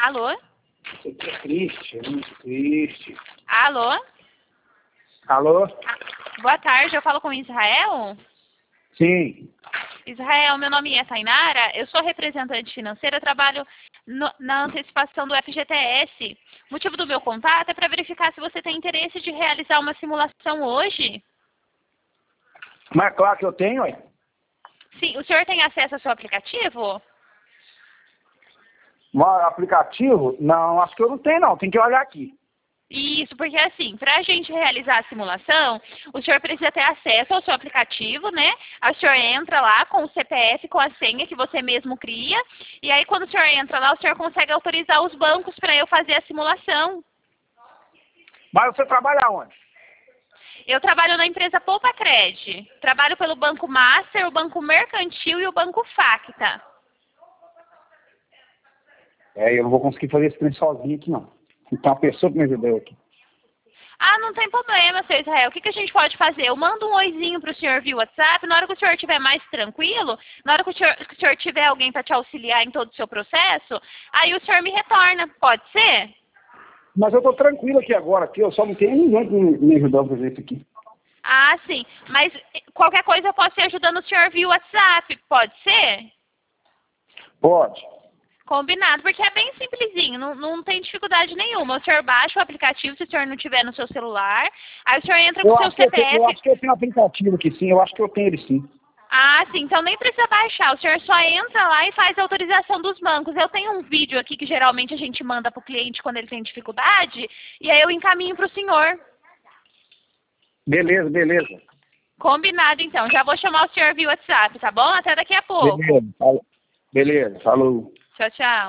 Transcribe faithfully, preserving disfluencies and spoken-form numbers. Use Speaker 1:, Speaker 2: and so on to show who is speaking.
Speaker 1: Alô?
Speaker 2: Isso aqui é triste, é muito triste.
Speaker 1: Alô?
Speaker 2: Alô?
Speaker 1: Ah, boa tarde, eu falo com Israel?
Speaker 2: Sim.
Speaker 1: Israel, meu nome é Tainara, eu sou representante financeira, eu trabalho no, na antecipação do F G T S. O motivo do meu contato é para verificar se você tem interesse de realizar uma simulação hoje.
Speaker 2: Mas claro que eu tenho, ué.
Speaker 1: Sim, o senhor tem acesso ao seu aplicativo?
Speaker 2: Um aplicativo? Não, acho que eu não tenho não, tem que olhar aqui.
Speaker 1: Isso, porque assim, para a gente realizar a simulação, o senhor precisa ter acesso ao seu aplicativo, né? Aí o senhor entra lá com o C P F, com a senha que você mesmo cria, e aí quando o senhor entra lá, o senhor consegue autorizar os bancos para eu fazer a simulação.
Speaker 2: Mas você trabalha onde?
Speaker 1: Eu trabalho na empresa Poupa Cred. Trabalho pelo Banco Master, o Banco Mercantil e o Banco Facta.
Speaker 2: É, eu não vou conseguir fazer esse trem sozinho aqui não. Então a pessoa que me ajudou aqui.
Speaker 1: Ah, não tem problema, seu Israel. O que, que a gente pode fazer? Eu mando um oizinho para o senhor via WhatsApp. Na hora que o senhor estiver mais tranquilo, na hora que o senhor, que o senhor tiver alguém para te auxiliar em todo o seu processo, aí o senhor me retorna. Pode ser?
Speaker 2: Mas eu tô tranquilo aqui agora, aqui, eu só não tenho ninguém que me me ajudou a fazer isso aqui.
Speaker 1: Ah, sim. Mas qualquer coisa eu posso ir ajudando o senhor via WhatsApp. Pode ser?
Speaker 2: Pode.
Speaker 1: Combinado, porque é bem simplesinho, não, não tem dificuldade nenhuma. O senhor baixa o aplicativo se o senhor não tiver no seu celular, aí o senhor entra com
Speaker 2: Eu
Speaker 1: o seu
Speaker 2: acho, que eu, tenho, eu
Speaker 1: C P F.
Speaker 2: acho que eu tenho um aplicativo aqui sim, eu acho que eu tenho ele sim.
Speaker 1: Ah, sim, então nem precisa baixar, o senhor só entra lá e faz a autorização dos bancos. Eu tenho um vídeo aqui que geralmente a gente manda para o cliente quando ele tem dificuldade, e aí eu encaminho para o senhor.
Speaker 2: Beleza, beleza.
Speaker 1: Combinado, então. Já vou chamar o senhor via WhatsApp, tá bom? Até daqui a pouco.
Speaker 2: Beleza, falou. Beleza, falou.
Speaker 1: Tchau, tchau.